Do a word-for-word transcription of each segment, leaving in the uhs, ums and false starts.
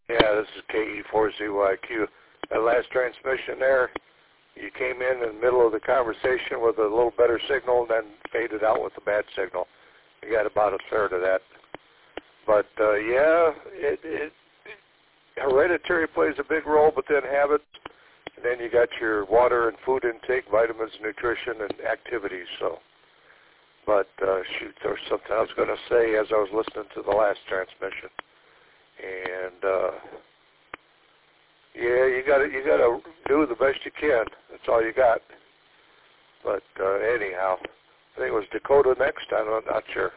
Yeah, this is K E four Z Y Q. That last transmission there, you came in in the middle of the conversation with a little better signal and then faded out with a bad signal. You got about a third of that. But, uh, yeah, it, it, hereditary plays a big role, but then habits. And then you got your water and food intake, vitamins, nutrition, and activities. So, but uh, shoot, there was something I was going to say as I was listening to the last transmission. And uh, yeah, you got to you got to do the best you can. That's all you got. But uh, anyhow, I think it was Dakota next. I'm not sure.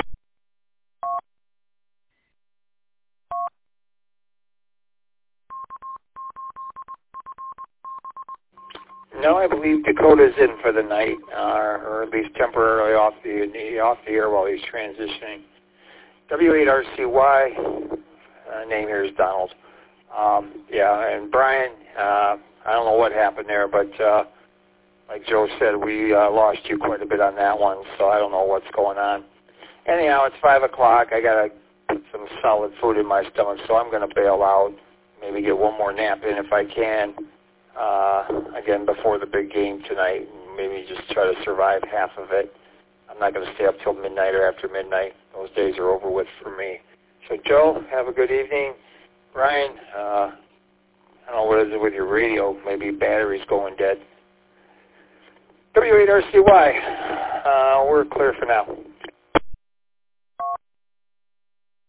No, I believe Dakota's in for the night, uh, or at least temporarily off the off the air while he's transitioning. W eight R C Y, uh, name here is Donald. Um, yeah, and Brian, uh, I don't know what happened there, but uh, like Joe said, we uh, lost you quite a bit on that one, so I don't know what's going on. Anyhow, it's five o'clock. I got to put some solid food in my stomach, so I'm going to bail out, maybe get one more nap in if I can. Uh, again, before the big game tonight, maybe just try to survive half of it. I'm not going to stay up till midnight or after midnight. Those days are over with for me. So, Joe, have a good evening. Ryan, uh, I don't know what is it with your radio. Maybe battery's going dead. W eight R C Y, uh, we're clear for now.